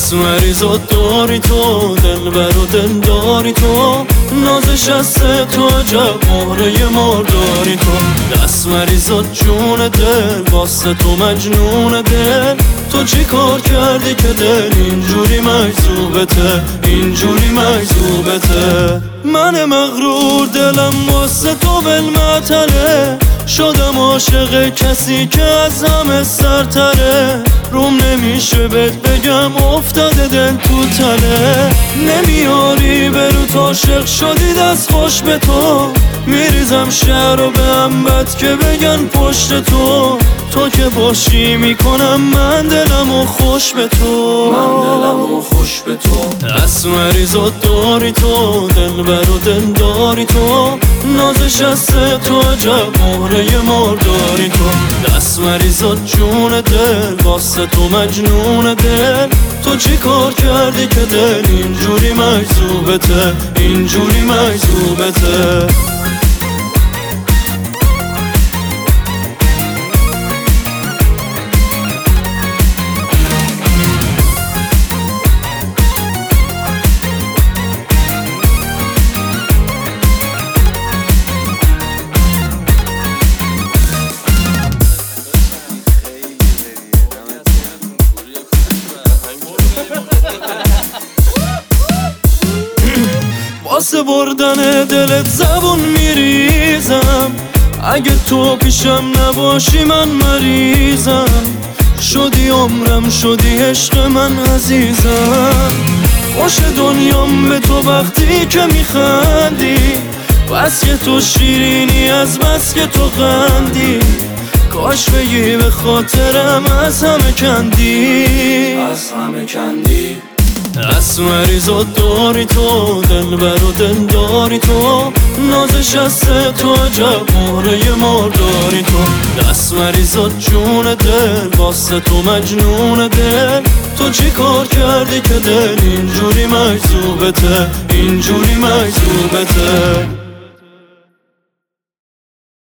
دست مریضات داری تو، دلبر و دلداری تو، نازش از تو عجب مهره مرداری تو. دست مریضات جون دل، واسه تو مجنون دل، تو چی کار کردی که دل اینجوری مجذوبته، اینجوری مجذوبته. من مغرور دلم واسه تو بالمعطله، شدم عاشق کسی که از همه سرتره. روم نمیشه بهت بگم افتاده دل تو تله، نمیاری برو تا عاشق شدی دست خوش به تو. میریزم شهر و به هم بد که بگن پشت تو، تو که باشی میکنم من دلمو خوش به تو، من دلمو خوش به تو. دست مریضات داری تو، دلبر و دلداری تو، نازش از تو عجب مهره مرداری تو. دست مریضات جون دل، واسه تو مجنون دل، تو چی کار کردی که دل اینجوری مجذوبته، اینجوری مجذوبته. واسه بردن دلت زبون میریزم، اگه تو پیشم نباشی من مریضم. شدی عمرم، شدی عشق من عزیزم، خوش دنیام به تو وقتی که میخندی. بس که تو شیرینی از بس که تو قندی، کاش بگی به خاطرم از همه کندی، از همه کندی. دست مریضات داری تو، دلبر و دلداری تو، نازش از تو عجب مهره مرداری تو. دست مریضات جون دل، واسه تو مجنون دل، تو چی کار کردی که دل اینجوری مجذوبته، اینجوری مجذوبته.